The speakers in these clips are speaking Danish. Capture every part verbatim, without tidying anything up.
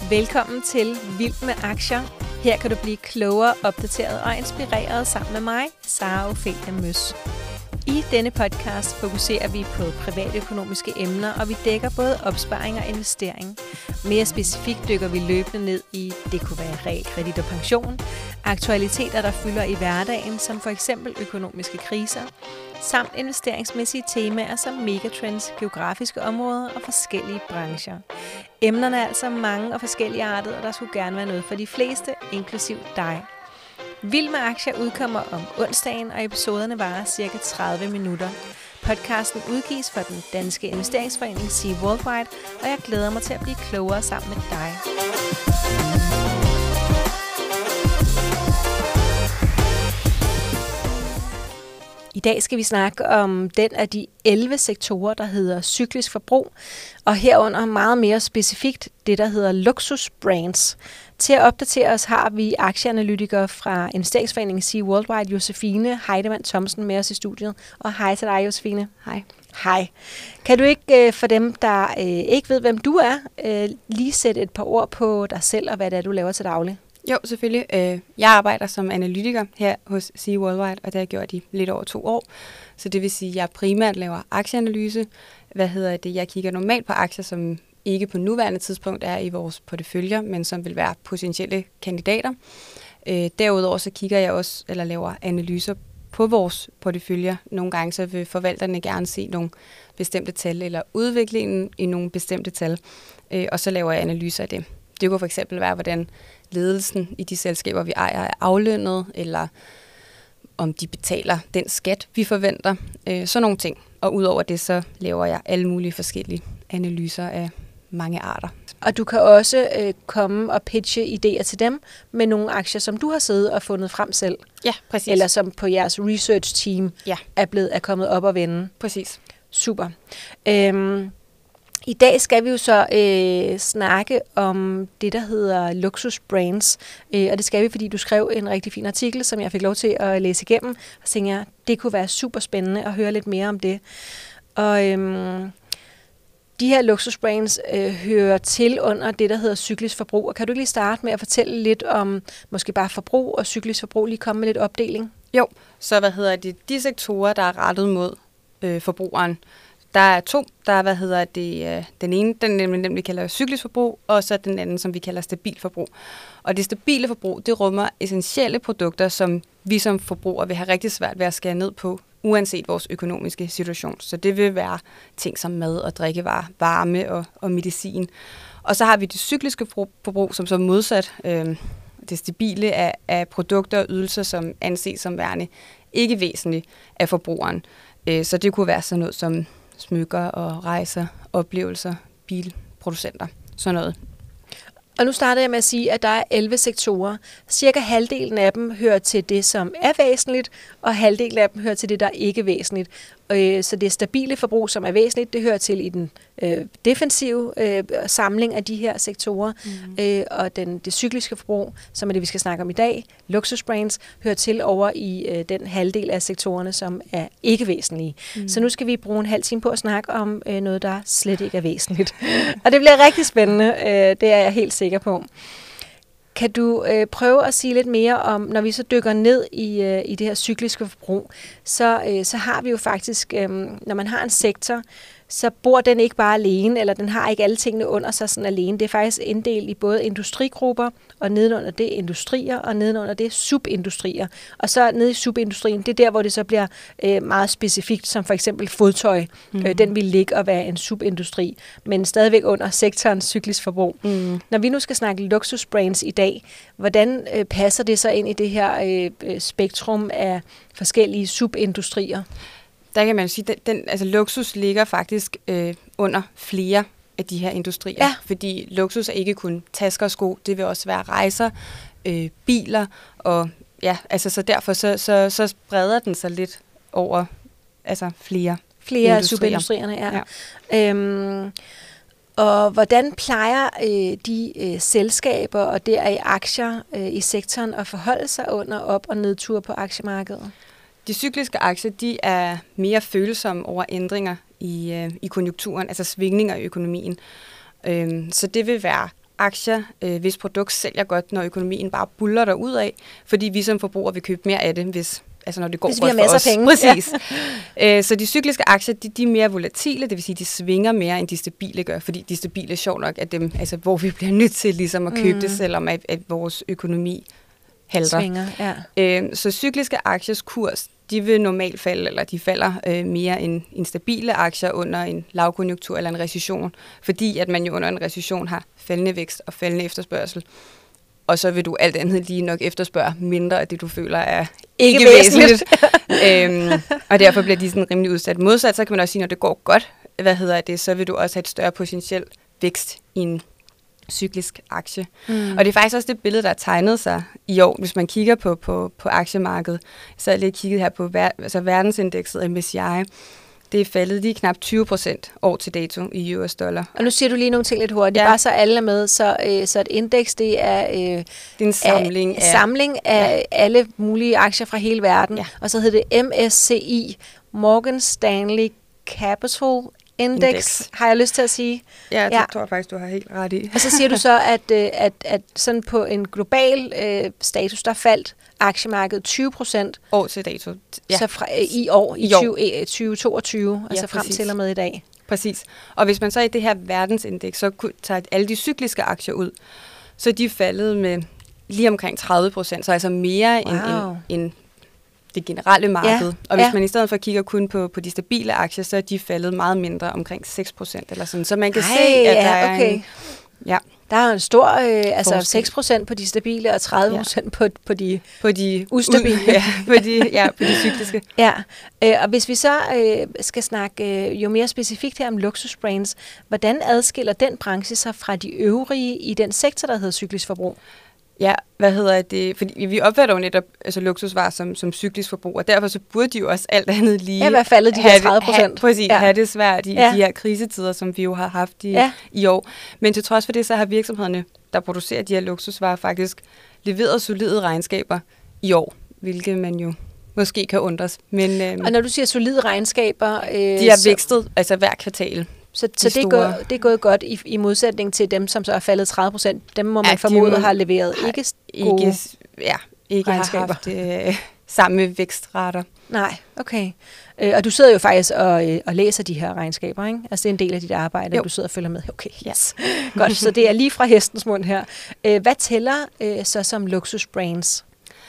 Velkommen til Vild med Aktier. Her kan du blive klogere, opdateret og inspireret sammen med mig, Sara Ophelia Møs. I denne podcast fokuserer vi på privatøkonomiske emner, og vi dækker både opsparing og investering. Mere specifikt dykker vi løbende ned i, det kunne være realkredit og pension, aktualiteter, der fylder i hverdagen, som for eksempel økonomiske kriser, samt investeringsmæssige temaer som megatrends, geografiske områder og forskellige brancher. Emnerne er altså mange og forskellige artede, og der skulle gerne være noget for de fleste, inklusiv dig. Vild med Aktier udkommer om onsdagen, og episoderne varer cirka tredive minutter. Podcasten udgives for den danske investeringsforening Sea Worldwide, og jeg glæder mig til at blive klogere sammen med dig. I dag skal vi snakke om den af de elleve sektorer, der hedder cyklisk forbrug, og herunder meget mere specifikt det, der hedder luksusbrands. Til at opdatere os har vi aktieanalytikere fra investeringsforeningen Sea Worldwide, Josefine Heidemann Thomsen, med os i studiet. Og hej til dig, Josefine. Hej. Hej. Kan du ikke, for dem, der øh, ikke ved, hvem du er, øh, lige sætte et par ord på dig selv og hvad det er, du laver til daglig? Jo, selvfølgelig. Jeg arbejder som analytiker her hos Sea Worldwide, og det har jeg gjort i lidt over to år. Så det vil sige, at jeg primært laver aktieanalyse. Hvad hedder det? Jeg kigger normalt på aktier, som ikke på nuværende tidspunkt er i vores porteføljer, men som vil være potentielle kandidater. Derudover så kigger jeg også, eller laver analyser på vores porteføljer. Nogle gange så vil forvalterne gerne se nogle bestemte tal, eller udviklingen i nogle bestemte tal, og så laver jeg analyser af det. Det kunne for eksempel være, hvordan ledelsen i de selskaber, vi ejer, er aflønnet, eller om de betaler den skat, vi forventer. Øh, sådan nogle ting. Og udover det, så laver jeg alle mulige forskellige analyser af mange arter. Og du kan også øh, komme og pitche idéer til dem med nogle aktier, som du har siddet og fundet frem selv. Ja, præcis. Eller som på jeres research team ja. er blevet er kommet op og vende. Præcis. Super. Øhm, I dag skal vi jo så øh, snakke om det, der hedder luksusbrands. Øh, og det skal vi, fordi du skrev en rigtig fin artikel, som jeg fik lov til at læse igennem. Og så tænkte jeg, det kunne være super spændende at høre lidt mere om det. Og øhm, de her luksusbrands øh, hører til under det, der hedder cyklisk forbrug. Og kan du ikke lige starte med at fortælle lidt om måske bare forbrug og cyklisk forbrug? Lige komme med lidt opdeling. Jo, så hvad hedder det? De sektorer, der er rettet mod øh, forbrugeren. Der er to, der hvad hedder det, den ene, den nemlig, nemlig kalder cyklisk forbrug, og så den anden, som vi kalder stabil forbrug. Og det stabile forbrug, det rummer essentielle produkter, som vi som forbrugere vil have rigtig svært ved at skære ned på, uanset vores økonomiske situation. Så det vil være ting som mad og drikkevarer, varme og, og medicin. Og så har vi det cykliske forbrug, som så modsat øh, det stabile af, af produkter og ydelser, som anses som værende ikke væsentligt af forbrugeren. Øh, så det kunne være sådan noget som smykker og rejser, oplevelser, bilproducenter, sådan noget. Og nu starter jeg med at sige, at der er elleve sektorer. Cirka halvdelen af dem hører til det, som er væsentligt, og halvdelen af dem hører til det, der er ikke væsentligt. Så det stabile forbrug, som er væsentligt, det hører til i den øh, defensive øh, samling af de her sektorer. Mm. Øh, og den, det cykliske forbrug, som er det, vi skal snakke om i dag, luksusbrands, hører til over i øh, den halvdel af sektorerne, som er ikke væsentlige. Mm. Så nu skal vi bruge en halv time på at snakke om øh, noget, der slet ikke er væsentligt. Og det bliver rigtig spændende, øh, det er jeg helt sikker på. Kan du øh, prøve at sige lidt mere om, når vi så dykker ned i, øh, i det her cykliske forbrug, så, øh, så har vi jo faktisk, øh, når man har en sektor, så bor den ikke bare alene, eller den har ikke alle tingene under sig sådan alene. Det er faktisk inddelt i både industrigrupper, og nedenunder det industrier, og nedenunder det subindustrier. Og så nede i subindustrien, det er der, hvor det så bliver øh, meget specifikt, som for eksempel fodtøj. Mm. Øh, den vil ligge og være en subindustri, men stadigvæk under sektorens cyklisk forbrug. Mm. Når vi nu skal snakke luksusbrands i dag, hvordan øh, passer det så ind i det her øh, spektrum af forskellige subindustrier? Der kan man sige, at den, altså, luksus ligger faktisk øh, under flere af de her industrier. Ja. Fordi luksus er ikke kun tasker og sko, det vil også være rejser, øh, biler, og ja, altså så derfor så, så, så spreder den sig lidt over altså flere Flere af subindustrierne, ja. ja. Øhm, og hvordan plejer øh, de øh, selskaber og der i aktier øh, i sektoren at forholde sig under op- og nedtur på aktiemarkedet? De cykliske aktier, de er mere følsomme over ændringer i, øh, i konjunkturen, altså svingninger i økonomien. Øhm, så det vil være aktier, øh, hvis produkt sælger godt, når økonomien bare buller derudad, fordi vi som forbrugere vil købe mere af det, hvis, altså når det går hvis godt vi har for os. Penge. Præcis. Ja. Øh, så de cykliske aktier, de, de er mere volatile, det vil sige, de svinger mere, end de stabile gør, fordi de stabile, sjovt nok, er dem, altså, hvor vi bliver nødt til ligesom at købe mm. det, selvom at, at vores økonomi halter. Svinger, ja. Øh, så cykliske aktiers kurs, de vil normalt falde, eller de falder øh, mere end, end stabile aktier under en lavkonjunktur eller en recession, fordi at man jo under en recession har faldende vækst og faldende efterspørgsel. Og så vil du alt andet lige nok efterspørge mindre af det, du føler er ikke, ikke væsentligt. øhm, og derfor bliver de sådan rimelig udsat. Modsat, så kan man også sige, når det går godt, hvad hedder det, så vil du også have et større potentiel vækst i en cyklisk aktie. Mm. Og det er faktisk også det billede, der er tegnet sig i år. Hvis man kigger på, på, på aktiemarkedet, så er jeg lige kigget her på ver- altså verdensindekset M S C I. Det er faldet lige knap tyve procent år til dato i U S dollar. Og nu siger du lige nogle ting lidt hurtigt. Ja. Bare så alle er med. Så, øh, så et indeks, det er, øh, det er en samling af, af, samling af ja. alle mulige aktier fra hele verden. Ja. Og så hedder det M S C I, Morgan Stanley Capital Index, Index, har jeg lyst til at sige. Ja, det ja. tror jeg faktisk, du har helt ret i. Og så siger du så, at, at, at sådan på en global øh, status, der faldt aktiemarkedet tyve procent. År til dato. Ja. Så fra, øh, i år, i, i tyve toogtyve, altså ja, frem til og med i dag. Præcis. Og hvis man så i det her verdensindeks, så tager alle de cykliske aktier ud, så de er faldet med lige omkring tredive procent, så altså mere wow. end, end, end det generelle marked. Ja, og hvis ja. man i stedet for kigger kun på, på de stabile aktier, så er de faldet meget mindre, omkring seks procent eller sådan. Så man kan Ej, se, at ja, der okay. er en... Ja. Der er en stor, øh, altså seks procent på de stabile og tredive procent ja. på, på de, på de ustabile. U, ja, på de, ja, på de cykliske. Ja, øh, og hvis vi så øh, skal snakke øh, jo mere specifikt her om luksusbrands, hvordan adskiller den branche sig fra de øvrige i den sektor, der hedder cyklisk forbrug? Ja, hvad hedder det? Fordi vi opfatter jo netop altså, luksusvarer som, som cyklisk forbrug, og derfor så burde de jo også alt andet lige... Ja, hvad faldet de her tredive procent? Præcis, ja. have det svært i ja. de her krisetider, som vi jo har haft i, ja. i år. Men til trods for det, så har virksomhederne, der producerer de her luksusvarer, faktisk leveret solide regnskaber i år, hvilket man jo måske kan undres. Men, øhm, og når du siger solide regnskaber... Øh, de har så... vækstet, altså hver kvartal. Så, så det, er gået, det er gået godt i, i modsætning til dem, som så er faldet tredive procent. Dem må man ja, formode har leveret har ikke gode ikke, ja, ikke har haft øh, samme vækstrater. Nej, okay. Øh, og du sidder jo faktisk og, øh, og læser de her regnskaber, ikke? Altså det er en del af dit arbejde, jo. at du sidder og følger med. Okay, yes. Godt, så det er lige fra hestens mund her. Øh, hvad tæller øh, så som luksusbrands?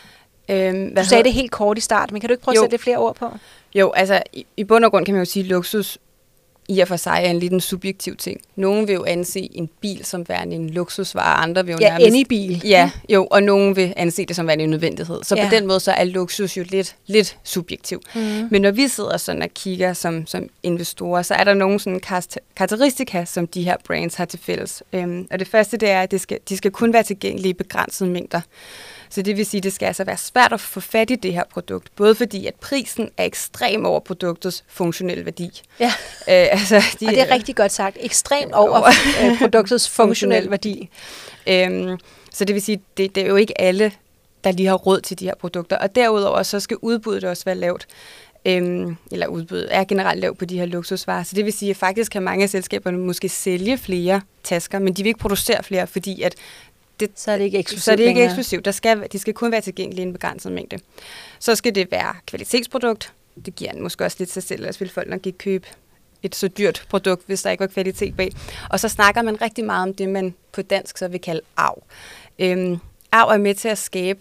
Øhm, du sagde det helt kort i start, men kan du ikke prøve jo. at sætte lidt flere ord på? Jo, altså i, i bund og grund kan man jo sige, at luksus i og for sig er en lidt en subjektiv ting. Nogle vil jo anse en bil som værende en luksusvare, andre vil jo ja, nærmest... any bil. Ja, jo, og nogle vil anse det som værende en nødvendighed. Så ja. på den måde så er luksus jo lidt, lidt subjektiv. Mm. Men når vi sidder sådan og kigger som, som investorer, så er der nogle sådan karakteristika, som de her brands har til fælles. Øhm, og det første, det er, at det skal, de skal kun være tilgængelige i begrænsede mængder. Så det vil sige, at det skal altså være svært at få fat i det her produkt, både fordi, at prisen er ekstrem over produktets funktionelle værdi. Ja, øh, altså, de, og det er rigtig godt sagt. Ekstrem over øh, produktets funktionelle værdi. Øhm, så det vil sige, at det, det er jo ikke alle, der lige har råd til de her produkter. Og derudover så skal udbuddet også være lavt. Øhm, eller udbuddet er generelt lavt på de her luksusvarer. Så det vil sige, at faktisk kan mange af selskaberne måske sælge flere tasker, men de vil ikke producere flere, fordi at Det, så er det ikke eksklusivt. Så er det ikke eksklusivt. Der skal, de skal kun være tilgængelige i en begrænset mængde. Så skal det være kvalitetsprodukt. Det giver måske også lidt sig selv, ellers vil folk nok ikke købe et så dyrt produkt, hvis der ikke var kvalitet bag. Og så snakker man rigtig meget om det, man på dansk så vil kalde arv. Øhm, arv er med til at skabe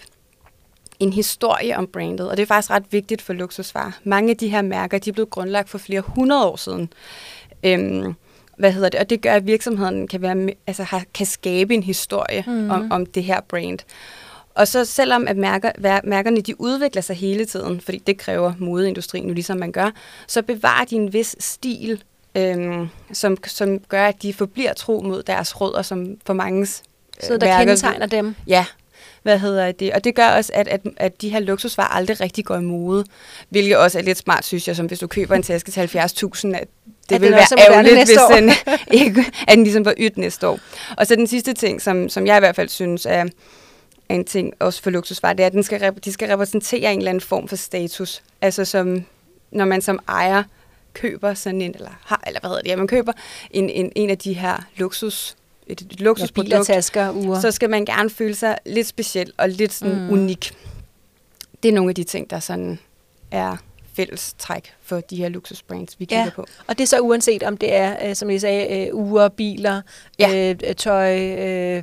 en historie om brandet, og det er faktisk ret vigtigt for luksusvarer. Mange af de her mærker, de er blevet grundlagt for flere hundrede år siden. Øhm, Hvad hedder det? Og det gør, at virksomheden kan, være, altså, har, kan skabe en historie mm. om, om det her brand. Og så selvom at mærker, mærkerne de udvikler sig hele tiden, fordi det kræver modeindustrien nu ligesom man gør, så bevarer de en vis stil, øhm, som, som gør, at de forbliver tro mod deres rødder, som for manges øh, så der mærker, kendetegner dem? Ja. Hvad hedder det? Og det gør også, at, at, at de her luksusvarer aldrig rigtig går i mode, hvilket også er lidt smart, synes jeg, som hvis du køber en taske til halvfjerds tusind, at det at vil være ærgerligt, hvis den, ikke, at den ligesom var ydt næste år. Og så den sidste ting, som, som jeg i hvert fald synes er en ting også for luksusvarer, det er, at den skal, de skal repræsentere en eller anden form for status. Altså som, når man som ejer køber sådan en, eller har, eller hvad hedder det, ja, man køber en, en, en af de her luksus et, et luksusprodukt, biler, tasker, uger. Så skal man gerne føle sig lidt speciel og lidt sådan mm. unik. Det er nogle af de ting, der sådan er fælles træk for de her luksusbrands, vi kigger ja. på. Og det er så uanset om det er, som jeg sagde, uger, biler, ja. øh, tøj, øh,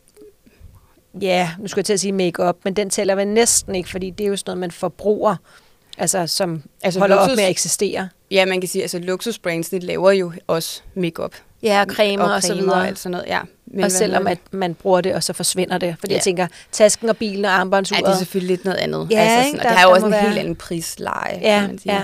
ja, nu skulle jeg til at sige make-up, men den tæller vel næsten ikke, fordi det er jo sådan noget, man forbruger, altså som altså holder luksus, op med at eksistere. Ja, man kan sige, altså luksusbrandsene laver jo også make-up. Ja, og cremer og, og, og så videre. Og alt sådan noget, ja. Men og selvom at man bruger det, og så forsvinder det. Fordi ja. jeg tænker, tasken og bilen og armbåndsuret. Ja, det er selvfølgelig lidt noget andet. Ja, altså sådan, der, og det har jo også en være... helt anden prisleje, ja, kan man sige.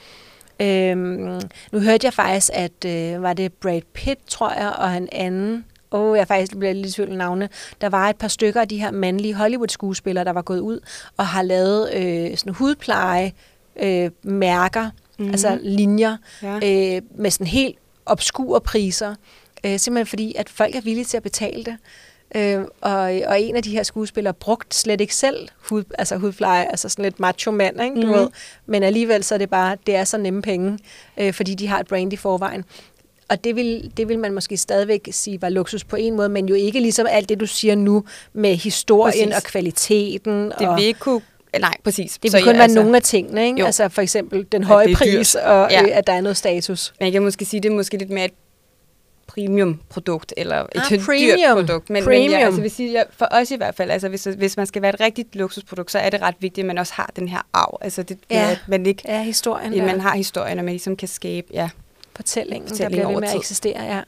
Ja. Øhm, nu hørte jeg faktisk, at øh, var det Brad Pitt, tror jeg, og en anden... Åh, oh, jeg faktisk bliver lidt i tvivl af navne. Der var et par stykker af de her mandlige Hollywood-skuespillere, der var gået ud og har lavet øh, sådan hudpleje, øh, mærker, mm-hmm. altså linjer, ja. øh, med sådan helt obskure priser. Øh, simpelthen fordi, at folk er villige til at betale det. Øh, og, og en af de her skuespillere brugte slet ikke selv hud, altså hudpleje, altså sådan lidt macho mand, ikke, du mm. ved. Men alligevel så er det bare, det er så nemme penge, øh, fordi de har et brand i forvejen. Og det vil, det vil man måske stadigvæk sige var luksus på en måde, men jo ikke ligesom alt det, du siger nu med historien præcis. Og kvaliteten. Det og vil ikke kunne... Nej, præcis. Det vil kun ja, være altså, nogle af tingene, ikke? Altså for eksempel den høje pris, og ja. øh, at der er noget status. Man kan måske sige, det er måske lidt mere et premium-produkt, eller et ah, dyrt premium. produkt. Men, premium. men ja, altså, hvis I, for os i hvert fald, altså hvis, hvis man skal være et rigtigt luksusprodukt, så er det ret vigtigt, at man også har den her arv. Altså det, ja. at man ikke... Ja, historien. Ja, man har historien, og man ligesom kan skabe... Ja, fortællingen, Fortælling der bliver ved med at eksistere, ja.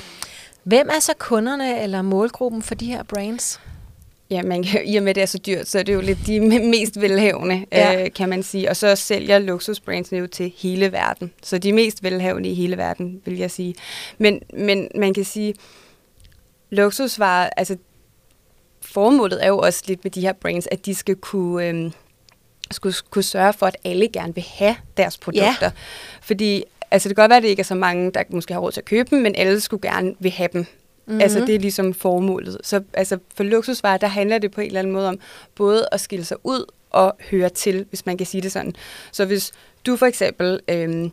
Hvem er så kunderne eller målgruppen for de her brands? Ja, man kan, i og med, at det er så dyrt, så er det jo lidt de mest velhavende, ja. øh, kan man sige. Og så sælger luksusbrandsene jo til hele verden. Så de mest velhavende i hele verden, vil jeg sige. Men, men man kan sige, luksusvarer, altså formålet er jo også lidt med de her brands, at de skal kunne, øh, skulle, kunne sørge for, at alle gerne vil have deres produkter. Ja. Fordi altså det kan godt være, at det ikke er så mange, der måske har råd til at købe dem, men alle skulle gerne vil have dem. Mm-hmm. Altså det er ligesom formålet. Så altså, for luksusvarer, der handler det på en eller anden måde om både at skille sig ud og høre til, hvis man kan sige det sådan. Så hvis du for eksempel, øhm,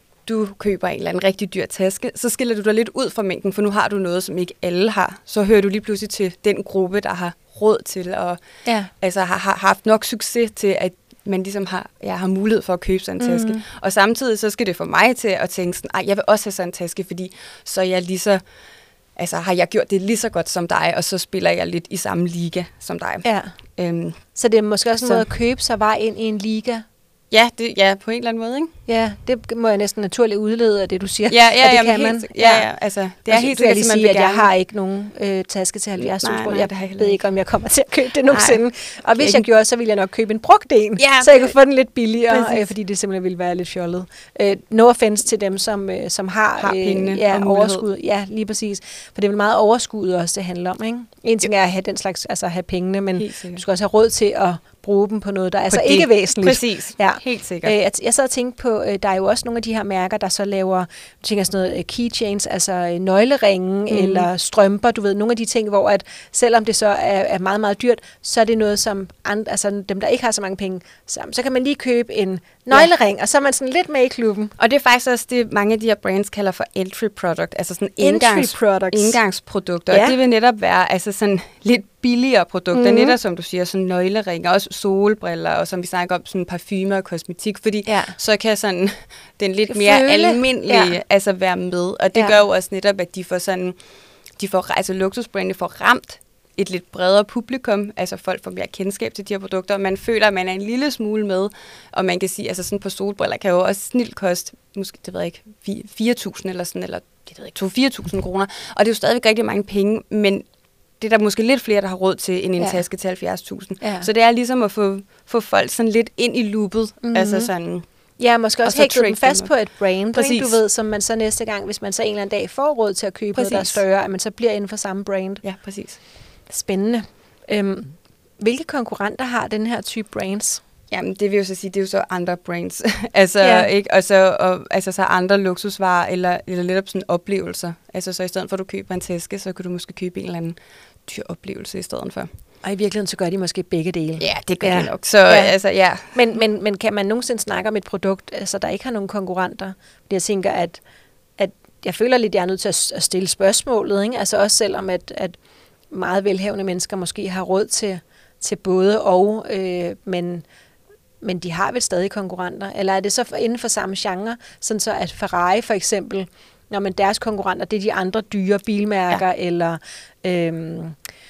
du køber en eller anden rigtig dyr taske, så skiller du dig lidt ud fra mængden, for nu har du noget, som ikke alle har. Så hører du lige pludselig til den gruppe, der har råd til, og ja. altså har, har haft nok succes til, at man ligesom har, jeg har mulighed for at købe sådan en taske. Mm. Og samtidig så skal det få mig til at tænke sådan, ej, jeg vil også have sådan en taske, fordi så er jeg lige så, altså har jeg gjort det lige så godt som dig, og så spiller jeg lidt i samme liga som dig. Ja. Øhm, så det er måske også en måde at købe sig vej ind i en liga? Ja, det, ja, på en eller anden måde, ikke? Ja, det må jeg næsten naturligt udlede af det, du siger. Ja, ja, det jamen, kan man. Helt, ja, ja, altså, det er helt sikkert, at sige, at jeg har ikke nogen øh, taske til halvfjerds tusind kroner. Jeg, jeg ved ikke, om jeg kommer til at købe det nogensinde. Nej. Og hvis jeg gjorde, så ville jeg nok købe en brugt en, ja, så jeg kunne få den lidt billigere, øh, fordi det simpelthen ville være lidt fjollet. Øh, no offense til dem, som, øh, som har, har pengene øh, ja, og overskud. Ja, lige præcis. For det er vel meget overskud også, det handler om, ikke? En ting er at have den slags, altså at have pengene, men du skal også have råd til at bruge dem på noget, der er altså ikke væsentligt. Præcis, ja. Helt sikkert. Øh, jeg, jeg sad og tænkte på, øh, der er jo også nogle af de her mærker, der så laver, du tænker sådan noget uh, keychains, altså uh, nøgleringe mm. eller strømper, du ved, nogle af de ting, hvor at selvom det så er, er meget, meget dyrt, så er det noget, som andre, altså dem, der ikke har så mange penge, så, så kan man lige købe en nøglering, ja. Og så er man sådan lidt med i klubben. Og det er faktisk også det, mange af de her brands kalder for entry product, altså sådan indgangs, indgangsprodukter. Ja. Og det vil netop være altså sådan lidt billigere produkter, mm-hmm. netop som du siger, sådan nøgleringer, også solbriller, og som vi snakker om, sådan parfumer og kosmetik, fordi ja. Så kan sådan den lidt mere Føle. almindelige ja. altså være med, og det ja. gør jo også netop, at de får sådan, de får, altså luksusbrandene får ramt et lidt bredere publikum, altså folk får mere kendskab til de her produkter, og man føler, at man er en lille smule med, og man kan sige, altså sådan på solbriller kan jo også snilt koste, måske, det ved jeg ikke, fire tusind eller sådan, eller det ved jeg ikke, to til fire tusind kroner, og det er jo stadigvæk rigtig mange penge, men det er der måske lidt flere, der har råd til, end en ja. taske til halvfjerds tusind. Ja. Så det er ligesom at få, få folk sådan lidt ind i loopet, mm-hmm. altså sådan... Ja, måske også hægte dem fast på et brand, ikke, du ved, som man så næste gang, hvis man så en eller anden dag får råd til at købe præcis. Noget, der er større, at man så bliver inden for samme brand. Ja, præcis. Spændende. Øhm, hvilke konkurrenter har den her type brands? Jamen, det vil jo så sige, det er jo så andre brands. altså, ja. ikke? Og så, og, altså, så andre luksusvarer, eller, eller lidt op sådan oplevelser. Altså, så i stedet for, at du køber en taske, så kan du måske købe en eller anden dyr oplevelse i stedet for. Og i virkeligheden, så gør de måske begge dele. Ja, det gør ja. de nok. Så, ja. Altså, ja. men, men, men kan man nogensinde snakke om et produkt, altså, der ikke har nogen konkurrenter? Fordi jeg tænker, at, at jeg føler lidt, jeg er nødt til at, at stille spørgsmålet, ikke? Altså også selvom, at, at meget velhavende mennesker måske har råd til, til både og, øh, men, men de har vel stadig konkurrenter. Eller er det så inden for samme genre, sådan så at Ferrari for eksempel, når man deres konkurrenter, det er de andre dyre bilmærker, ja. eller øhm,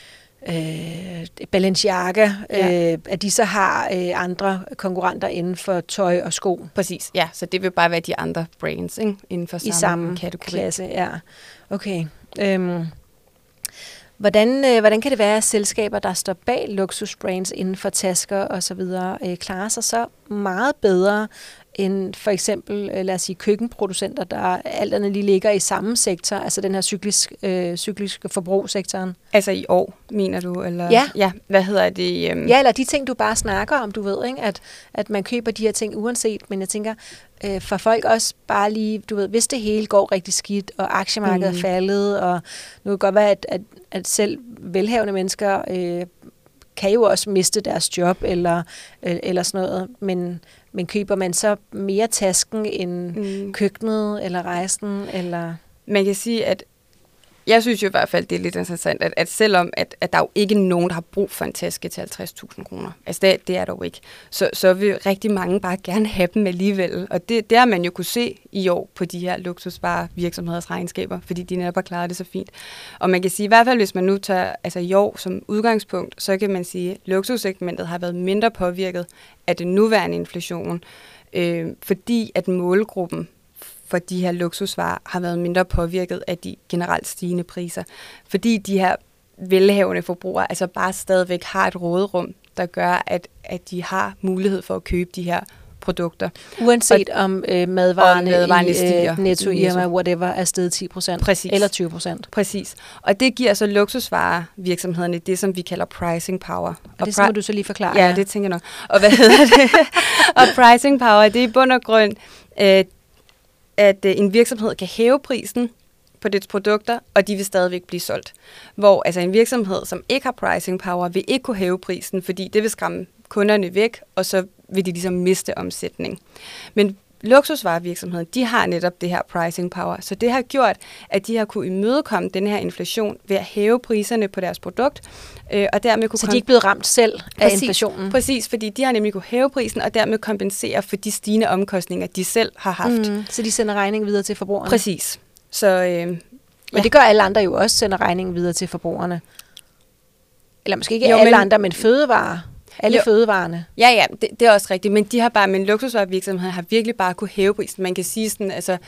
øh, Balenciaga, ja. øh, at de så har øh, andre konkurrenter inden for tøj og sko. Præcis, ja, så det vil bare være de andre brands, ikke? Inden for samme, I samme kategori. Klasse, ja. Okay. Øhm, hvordan, øh, hvordan kan det være, at selskaber, der står bag luksusbrands inden for tasker og så videre, øh, klarer sig så meget bedre end for eksempel, lad os sige, køkkenproducenter, der alt andet lige ligger i samme sektor, altså den her cyklisk, øh, cykliske forbrugssektoren? Altså i år, mener du? Eller? Ja. Ja, hvad hedder det? Um... Ja, eller de ting, du bare snakker om, du ved, ikke? At, at man køber de her ting uanset, men jeg tænker, øh, for folk også bare lige, du ved, hvis det hele går rigtig skidt, og aktiemarkedet mm. er faldet, og nu kan det godt være, at, at, at selv velhavende mennesker øh, kan jo også miste deres job, eller, øh, eller sådan noget, men Men køber man så mere tasken end mm. køkkenet eller rejsen? Eller? Man kan sige, at jeg synes jo i hvert fald, det er lidt interessant, at, at selvom at, at der er jo ikke nogen, der har brug for en taske til halvtreds tusind kroner, altså det, det er der jo ikke, så, så vil rigtig mange bare gerne have dem alligevel. Og det, det har man jo kunne se i år på de her luksusvarevirksomheders regnskaber, fordi de netop har klaret det så fint. Og man kan sige, i hvert fald hvis man nu tager altså i år som udgangspunkt, så kan man sige, at luksussegmentet har været mindre påvirket af den nuværende inflation, øh, fordi at målgruppen for de her luksusvarer har været mindre påvirket af de generelt stigende priser. Fordi de her velhavende forbrugere altså bare stadigvæk har et råderum, der gør, at, at de har mulighed for at købe de her produkter. Uanset og, om øh, madvarerne, madvarerne i stiger, øh, Netto, Irma, whatever, er steget ti procent. Præcis. Eller tyve procent. Præcis. Og det giver så luksusvarevirksomhederne det, som vi kalder pricing power. Og, og det pri- må du så lige forklare. Ja, det tænker jeg nok. Og hvad hedder det? Og pricing power, det er i bund og grund øh, at en virksomhed kan hæve prisen på dets produkter, og de vil stadigvæk blive solgt. Hvor altså en virksomhed, som ikke har pricing power, vil ikke kunne hæve prisen, fordi det vil skræmme kunderne væk, og så vil de ligesom miste omsætning. Men luksusvarevirksomheden, de har netop det her pricing power, så det har gjort, at de har kunne imødekomme den her inflation ved at hæve priserne på deres produkt, øh, og dermed kunne... Så de er ikke blevet ramt selv præcis, af inflationen? Præcis, fordi de har nemlig kunne hæve prisen, og dermed kompensere for de stigende omkostninger, de selv har haft. Mm, så de sender regningen videre til forbrugerne? Præcis. Så, øh, men ja. det gør alle andre jo også, sender regningen videre til forbrugerne. Eller måske ikke jo, alle men, andre, men fødevarer. Alle jo. Fødevarene. Ja, ja, det, det er også rigtigt, men de har bare, men luksusvarevirksomheder har virkelig bare kunne hæve prisen. Man kan sige sådan, altså,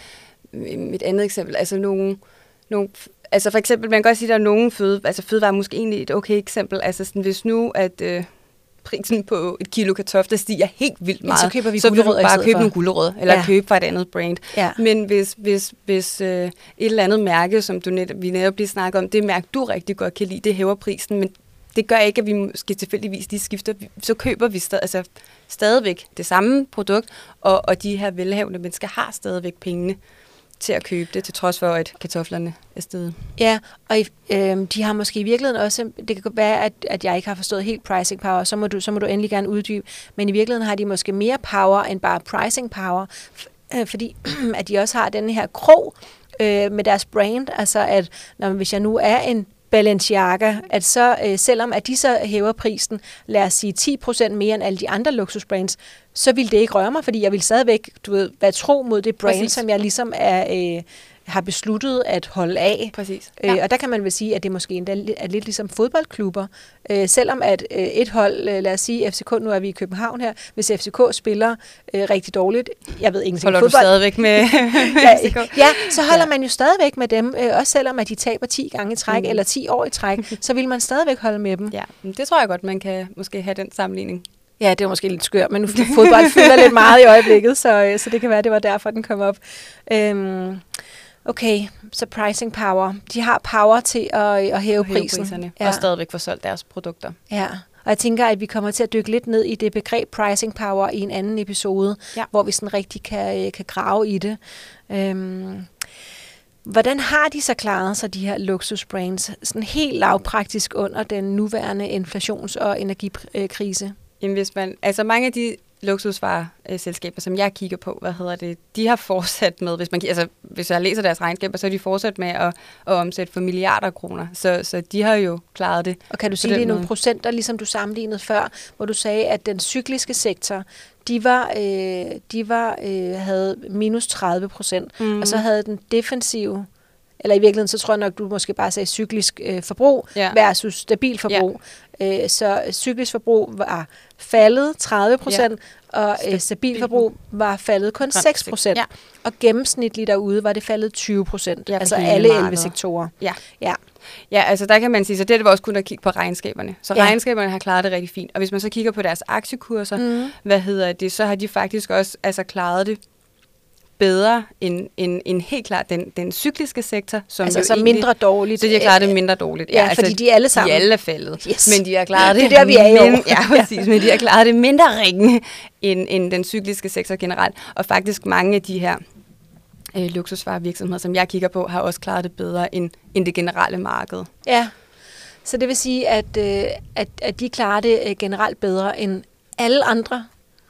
et andet eksempel, altså nogle, nogle altså for eksempel, man kan godt sige, at der er nogle føde, altså fødevarer måske egentlig et okay eksempel, altså sådan, hvis nu, at øh, prisen på et kilo kartofler stiger helt vildt meget, ja, så, køber vi så vil du bare købe for. nogle gulerødder, eller ja. købe fra et andet brand. Ja. Men hvis, hvis, hvis øh, et eller andet mærke, som du net, vi netop lige snakker om, det mærke, du rigtig godt kan lide, det hæver prisen, men det gør ikke, at vi måske tilfældigvis lige skifter. Så køber vi stadig, altså stadigvæk det samme produkt, og, og de her velhavende mennesker har stadigvæk pengene til at købe det, til trods for, at kartoflerne er steget. Ja, og øh, de har måske i virkeligheden også, det kan være, at, at jeg ikke har forstået helt pricing power, så må, du, så må du endelig gerne uddybe, men i virkeligheden har de måske mere power end bare pricing power, øh, fordi at de også har den her krog øh, med deres brand, altså at når, hvis jeg nu er en Balenciaga, at så øh, selvom at de så hæver prisen, lad os sige ti procent mere end alle de andre luksusbrands, så vil det ikke røre mig, fordi jeg vil stadigvæk, du ved, være tro mod det brand, præcis, som jeg ligesom er, øh, har besluttet at holde af. Præcis. Ja. Øh, og der kan man vel sige, at det måske endda er lidt ligesom fodboldklubber. Øh, selvom at øh, et hold, øh, lad os sige F C K, nu er vi i København her, hvis F C K spiller øh, rigtig dårligt, jeg ved ingenting om fodbold. Holder du stadigvæk med F C K? Ja, så holder ja. man jo stadigvæk med dem, øh, også selvom at de taber ti gange i træk, mm. eller ti år i træk, så vil man stadigvæk holde med dem. Ja, det tror jeg godt, man kan måske have den sammenligning. Ja, det er måske lidt skørt, men nu fodbold fylder lidt meget i øjeblikket, så, så det kan være, det var derfor, den kom op. Øhm, okay, så pricing power. De har power til at, at hæve, hæve prisen. Priserne, ja. Og stadigvæk få solgt deres produkter. Ja, og jeg tænker, at vi kommer til at dykke lidt ned i det begreb pricing power i en anden episode, ja. hvor vi sådan rigtig kan, kan grave i det. Øhm, hvordan har de så klaret sig, de her luksusbrands, sådan helt lavpraktisk under den nuværende inflations- og energikrise? Jamen hvis man, altså mange af de luksusvareselskaber, som jeg kigger på, hvad hedder det, de har fortsat med, hvis man altså, hvis jeg læser deres regnskaber, så har de fortsat med at, at omsætte for milliarder af kroner. Så, så de har jo klaret det. Og kan du sige det i nogle procenter, ligesom du sammenlignede før, hvor du sagde, at den cykliske sektor, de var, øh, de var øh, havde minus tredive procent, mm. og så havde den defensive, eller i virkeligheden, så tror jeg nok, du måske bare sagde cyklisk øh, forbrug ja. versus stabil forbrug. Ja. Øh, så cyklisk forbrug var faldet tredive procent, ja. og øh, stabil forbrug var faldet kun seks procent. Ja. Og gennemsnitligt derude var det faldet tyve procent. Ja, altså alle elleve sektorer. Ja. Ja. Ja, altså der kan man sige, så det er det også kun at kigge på regnskaberne. Så ja. regnskaberne har klaret det rigtig fint. Og hvis man så kigger på deres aktiekurser, mm. hvad hedder det, så har de faktisk også altså klaret det bedre end, end, end helt klart den, den cykliske sektor. Som altså så egentlig, mindre dårligt. Så de har klaret det mindre dårligt. Ja, ja altså, fordi de er alle sammen. De er alle faldet. Yes. Men de har klaret det. Det er der, vi er i men, ja, præcis. Men de har klaret det mindre ringe end, end den cykliske sektor generelt. Og faktisk mange af de her øh, luksusvarevirksomheder, som jeg kigger på, har også klaret det bedre end, end det generelle marked. Ja, så det vil sige, at, øh, at, at de klarer det øh, generelt bedre end alle andre.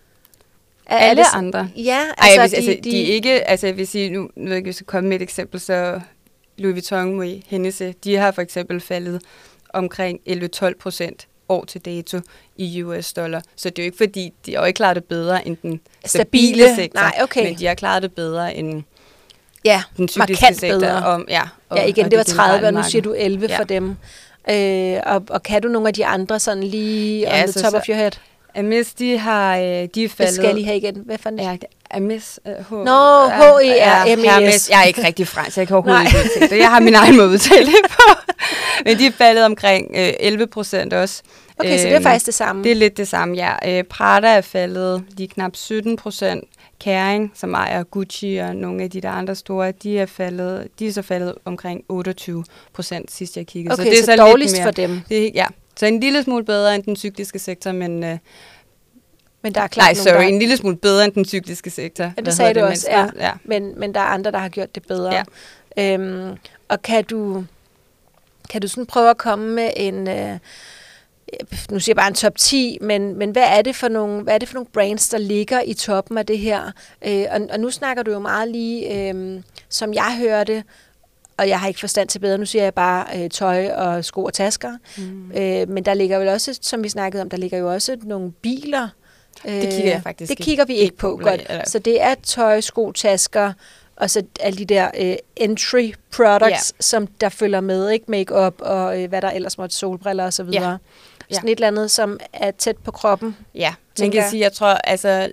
Alle det, andre? Ja, altså, Ej, hvis, de, altså de, de ikke, altså jeg vil sige, nu, nu jeg skal komme med et eksempel, så Louis Vuitton, Moet Hennessy, de har for eksempel faldet omkring elleve til tolv procent år til dato i U S dollar. Så det er jo ikke fordi, de har jo ikke klaret det bedre end den stabile, stabile sektor, Nej, okay. men de har klaret det bedre end ja, den cykliske sektor. Om, ja, og, ja, igen, det var tredive, og nu siger du elleve ja. for dem. Øh, og, og kan du nogle af de andre sådan lige ja, on the top så, of your head? Amis, de har de er faldet. Hvad skal I have igen? Hvad fanden? Ja, Amis, uh, H. Nå, H E R M E S. Jeg er ikke rigtig fransk, jeg kan overhovedet ikke udtale det. Jeg har min egen måde at udtale det på. Men de er faldet omkring øh, elleve procent også. Okay, øh, så det er faktisk det samme. Det er lidt det samme, ja. Øh, Prada er faldet lige knap sytten procent. Kering, som ejer Gucci og nogle af de der andre store, de er, faldet, de er så faldet omkring otteogtyve procent sidst jeg kiggede. Okay, så det er så, så dårligst lidt mere, for dem. Det, ja, så en lille smule bedre end den cykliske sektor, men... Øh, Men der er klart Nej, sorry, nogen, der... en lille smule bedre end den cykliske sektor. Ja, det sagde du også, ja. ja. Men, men der er andre, der har gjort det bedre. Ja. Øhm, og kan du, kan du sådan prøve at komme med en, øh, nu siger jeg bare en top ti, men, men hvad er det for nogle, hvad er det for nogle brands, der ligger i toppen af det her? Øh, og, og nu snakker du jo meget lige, øh, som jeg hørte, og jeg har ikke forstand til bedre, nu siger jeg bare øh, tøj og sko og tasker. Mm. Øh, men der ligger vel også, som vi snakkede om, der ligger jo også nogle biler. Det kigger jeg faktisk Det kigger vi ikke på, godt. Så det er tøj, sko, tasker, og så alle de der uh, entry products, yeah. som der følger med, ikke? Make-up og uh, hvad der ellers måtte, solbriller og så videre. Yeah. Sådan yeah. et eller andet, som er tæt på kroppen. Ja, man kan sige, jeg tror, altså,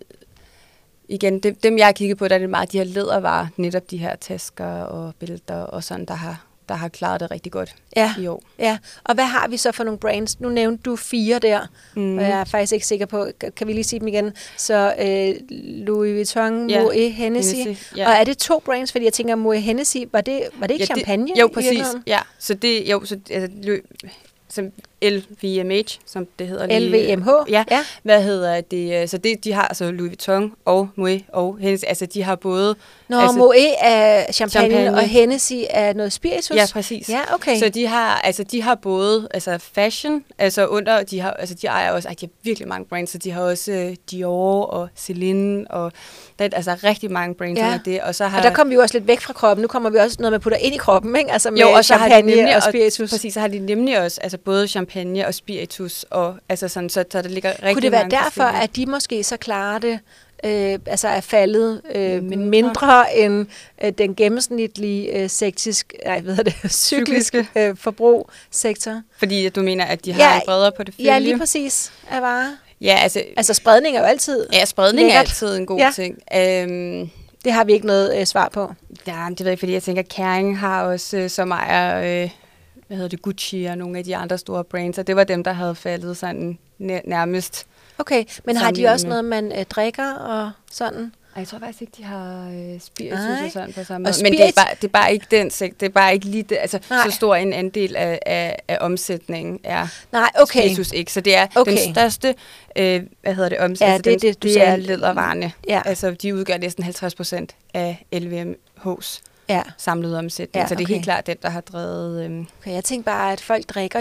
igen, dem, dem jeg har kigget på, der er det meget de her lædervarer, netop de her tasker og bælter og sådan, der har der har klaret det rigtig godt ja. i år. Ja, og hvad har vi så for nogle brands? Nu nævnte du fire der, mm. og jeg er faktisk ikke sikker på, kan vi lige sige dem igen? Så øh, Louis Vuitton, ja. Moet Hennessy, Hennessy ja. Og er det to brands? Fordi jeg tænker, Moet Hennessy, var det, var det ikke ja, champagne? Det, jo, præcis. Ja, så det, jo, så, altså, som L V M H, som det hedder. L V M H? Ja. ja. Hvad hedder det? Så det, de har altså Louis Vuitton og Moet og Hennessy. Altså, de har både... Nå, altså, Moet er champagne, champagne, og Hennessy er noget spiritus? Ja, præcis. Ja, okay. Så de har, altså, de har både altså fashion, altså under, de har, altså, de ejer også, ej, de har virkelig mange brands, så de har også uh, Dior og Celine, og der er altså rigtig mange brands ja. Under det. Og, så har, og der kommer vi jo også lidt væk fra kroppen. Nu kommer vi også noget med at putte ind i kroppen, ikke? Altså med jo, og champagne så har de og spiritus. Og, præcis, så har de nemlig også altså både champagne og spiritus, og altså sådan, så, så der ligger rigtig mange. Kunne det være derfor, at de måske så klarer det, øh, altså er faldet øh, mindre. mindre end øh, den gennemsnitlige øh, sektisk, nej, hvad hedder det, cykliske øh, forbrugsektor? Fordi du mener, at de har ja, en bredere portefølje? Ja, lige præcis af varer. Ja, altså, altså spredning er jo altid Ja, spredning lækkert. Er altid en god ja. Ting. Øhm, det har vi ikke noget øh, svar på. Ja, det ved jeg, fordi jeg tænker, at Kering har også, øh, som ejer... Øh, hvad hedder det, Gucci og nogle af de andre store brands, og det var dem, der havde faldet sådan nærmest. Okay, men har de også noget, man øh, drikker og sådan? Ej, jeg tror faktisk ikke, de har øh, spiritus Ej. Og sådan på samme måde. Men det er, bare, det er bare ikke den sigt. Det er bare ikke lige det, altså Nej. Så stor en andel af, af, af omsætningen er Nej, okay. spiritus ikke. Så det er okay. Den største, øh, hvad hedder det, omsætning, ja, det, det, det er lædervarerne. Ja. Altså, de udgør næsten halvtreds procent af L V M H's. Ja. Samlet omsætning. Ja, okay. Så det er helt klart den, der har drevet... Øhm. Okay, jeg tænker bare, at folk drikker jo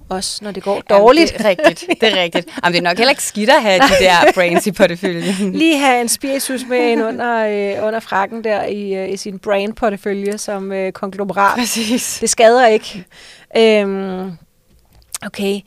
også, når det går dårligt. Jamen, det er rigtigt, det er rigtigt. Jamen, det er nok heller ikke skidt at have de der brains i porteføljen. Lige have en spiritus med ind under, øh, under frakken der i, øh, i sin brain-portefølje som øh, konglomerat. Præcis. Det skader ikke. Øhm, okay.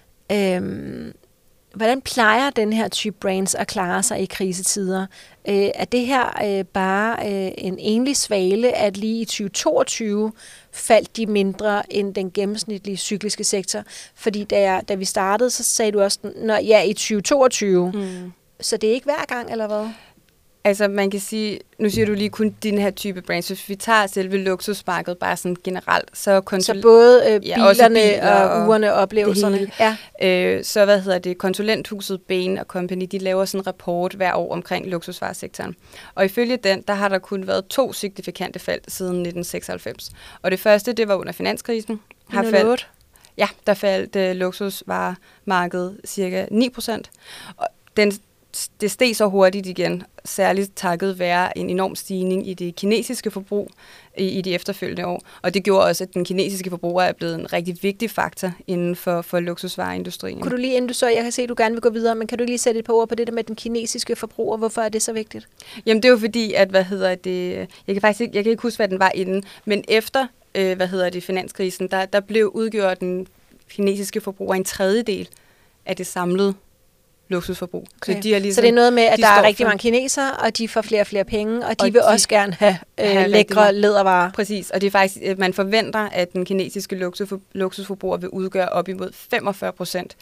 Øhm, hvordan plejer den her type brains at klare sig i krisetider? Øh, er det her øh, bare øh, en enlig svale, at lige i tyve toogtyve faldt de mindre end den gennemsnitlige cykliske sektor? Fordi da, jeg, da vi startede, så sagde du også, når ja, i tyve toogtyve. Mm. Så det er ikke hver gang, eller hvad? Altså, man kan sige, nu siger du lige kun din her type brands. Hvis vi tager selve luksusmarkedet bare sådan generelt, så... Konsul- så både øh, bilerne ja, biler og, og ugerne og oplevelserne. Ja. Øh, så hvad hedder det? Konsulenthuset Bain og Company, de laver sådan en rapport hver år omkring luksusvaresektoren. Og ifølge den, der har der kun været to signifikante fald siden nitten seksoghalvfems. Og det første, det var under finanskrisen. Har faldt, ja, der faldt øh, luksusvaremarkedet cirka ni procent. Og den det steg så hurtigt igen, særligt takket være en enorm stigning i det kinesiske forbrug i, i de efterfølgende år. Og det gjorde også, at den kinesiske forbruger er blevet en rigtig vigtig faktor inden for, for luksusvareindustrien. Kunne du lige, inden du så, jeg kan se, at du gerne vil gå videre, men kan du lige sætte et par ord på det der med den kinesiske forbruger? Hvorfor er det så vigtigt? Jamen det er jo fordi, at, hvad hedder det, jeg kan faktisk ikke, jeg kan ikke huske, hvad den var inden, men efter, øh, hvad hedder det, finanskrisen, der, der blev udgjort den kinesiske forbruger en tredjedel af det samlede luksusforbrug. Okay. Så, de er ligesom, så det er noget med, at de der er rigtig for, mange kinesere, og de får flere og flere penge, og de og vil de også gerne have, øh, have lækre lædervarer. Præcis, og det er faktisk, man forventer, at den kinesiske luksusfor, luksusforbruger vil udgøre op imod femogfyrre procent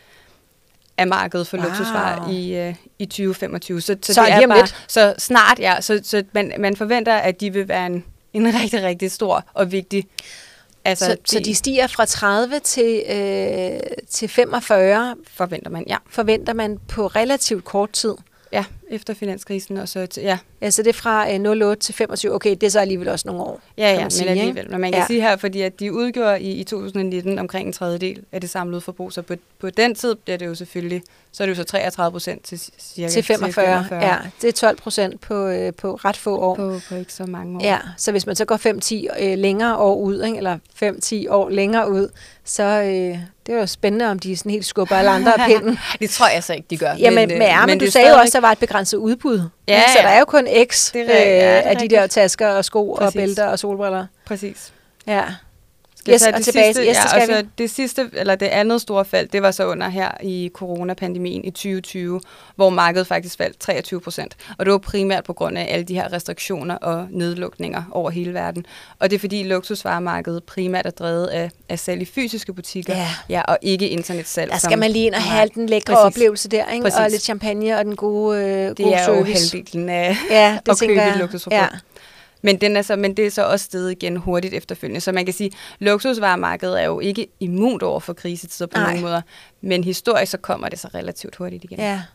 af markedet for wow. luksusvarer i, uh, i tyve femogtyve. Så, så, så det er bare, så snart, ja. Så, så man, man forventer, at de vil være en, en rigtig, rigtig stor og vigtig. Altså, så, de, så de stiger fra tredive til, øh, til femogfyrre, forventer man, ja. Forventer man på relativt kort tid. Ja, efter finanskrisen og så til, ja. Ja, så det er fra øh, nul komma otte til femogtyve. Okay, det er så alligevel også nogle år. Ja, ja, men sige, alligevel. Men man kan ja. sige her, fordi at de udgjorde i, i to tusind nitten omkring en tredjedel af det samlede forbrug, så på, på den tid bliver det jo selvfølgelig, så er det jo så treogtredive procent til cirka til femogfyrre. Til femogfyrre. Ja, det er tolv procent på, øh, på ret få år. På, på ikke så mange år. Ja, så hvis man så går fem til ti øh, længere år ud, ikke, eller fem til ti år længere ud, så øh, det er jo spændende, om de sådan helt skubber alle andre af pinden. Det tror jeg så ikke, de gør. Ja, men, men, ja, men, men du sagde jo også, at der var et begrænset udbud. Ja, så der er jo kun X det er, øh, ja, af de der tasker og sko Præcis. Og bælter og solbriller. Præcis. Ja. Yes, og det tilbage. Sidste, yes, ja, og så det sidste, eller det andet store fald, det var så under her i coronapandemien i tyve tyve, hvor markedet faktisk faldt treogtyve procent. Og det var primært på grund af alle de her restriktioner og nedlukninger over hele verden. Og det er fordi luksusvaremarkedet primært er drevet af, af salg i fysiske butikker, ja. Ja, og ikke internetsalg. Der skal som, man lige ind og have den lækre Præcis. Oplevelse der, ikke? Og lidt champagne og den gode, øh, det gode service. Det er jo halvdelen af ja, det at købe jeg, et luksusforbrug. Ja. Men, den er så, men det er så også steget igen hurtigt efterfølgende. Så man kan sige, at luksusvaremarkedet er jo ikke immunt over for krisetider på nogen måder. Men historisk så kommer det så relativt hurtigt igen. Ja.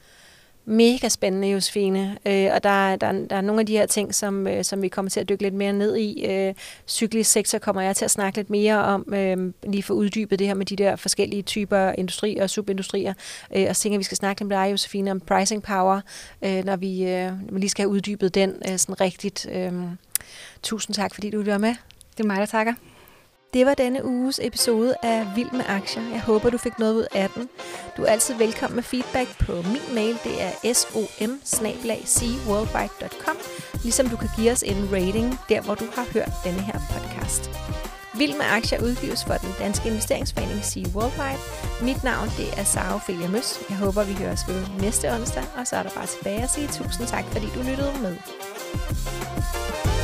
Mega spændende, Josefine. Øh, og der, der, der er nogle af de her ting, som, øh, som vi kommer til at dykke lidt mere ned i. Øh, cyklisk sektor kommer jeg til at snakke lidt mere om, øh, lige for uddybet det her med de der forskellige typer industri og subindustrier. Øh, og så tænker vi skal snakke lidt med dig, Josefine, om pricing power, øh, når vi øh, lige skal have uddybet den øh, sådan rigtigt. Øh, tusind tak, fordi du vil være med. Det er mig, der takker. Det var denne uges episode af Vild med Aktier. Jeg håber, du fik noget ud af den. Du er altid velkommen med feedback på min mail. Det er som bindestreg c worldwide punktum com. Ligesom du kan give os en rating, der hvor du har hørt denne her podcast. Vild med Aktier udgives for den danske investeringsforening Sea Worldwide. Mit navn det er Sara Ophelia Møs. Jeg håber, vi høres ved næste onsdag. Og så er der bare tilbage at sige tusind tak, fordi du lyttede med.